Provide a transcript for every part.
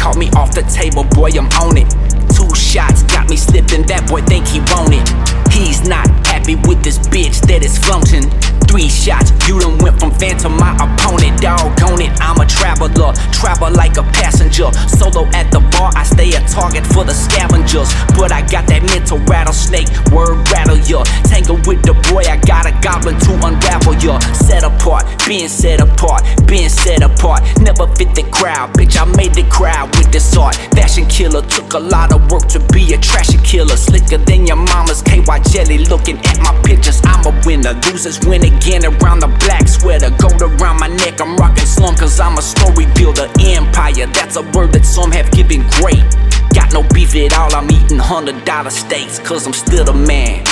caught me off the table, boy, I'm on it. 2 shots got me slipping, that boy think he want it. He's not happy with this bitch that is flaunting. 3 shots, you done went from fan to my opponent. Doggone it, I'm a traveler, travel like a passenger. Solo at the bar, I stay a target for the scavengers. But I got that mental rattlesnake, word rattle ya. Tangle with the boy, I got a goblin to unravel ya. Set apart, being set apart, being set apart. Never fit the crowd, bitch, I made the crowd with this art. Fashion killer, took a lot of work to be a trashy killer. Slicker than your mama's KY jelly, looking at my pictures, I'm a winner. Losers win again around the black sweater. Gold around my neck, I'm rocking slum cause I'm a story builder. Empire, that's a word that some have given great. Got no beef at all, I'm eating $100 steaks cause I'm still the man.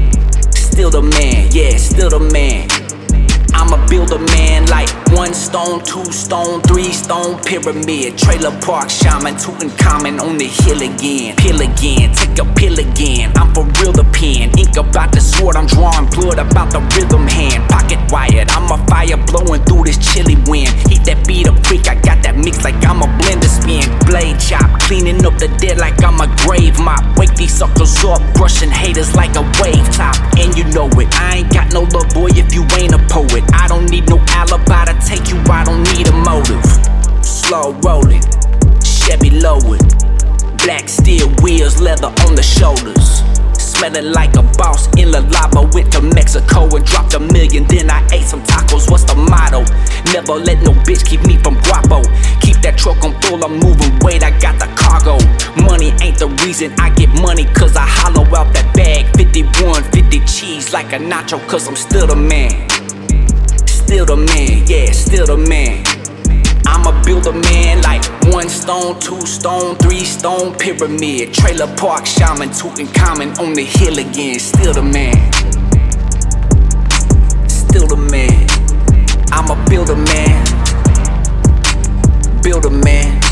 Still the man, yeah, still the man. I'ma build a man like 1 stone, 2 stone, 3 stone pyramid. Trailer park shaman, Tutankhamun on the hill again. Pill again, take a pill again. I'm for real the pen. Ink about the sword, I'm drawing blood about the rhythm hand. Pocket wired, I'm a fire blowing through this chilly wind. Heat that beat up quick, I got that mix like I'm a blender spin. Blade chop, cleaning up the dead like I'm a grave mop. Wake these suckers up, brushing haters like a wave top. And you know it, I ain't got no love boy if you ain't a poet. I don't need no alibi to take you, I don't need a motive. Slow rolling, Chevy lowered. Black steel wheels, leather on the shoulders. Smelling like a boss in La Lava. Went to Mexico and dropped $1 million. Then I ate some tacos, what's the motto? Never let no bitch keep me from guapo. Keep that truck on full, I'm moving weight, I got the cargo. Money ain't the reason I get money cause I hollow out that bag. 51, 50 cheese like a nacho cause I'm still the man. Still the man, yeah, still the man. I'ma build a man like 1 stone, 2 stone, 3 stone pyramid. Trailer park shaman, Tutankhamun on the hill again. Still the man. Still the man. I'ma build a man. Build a man.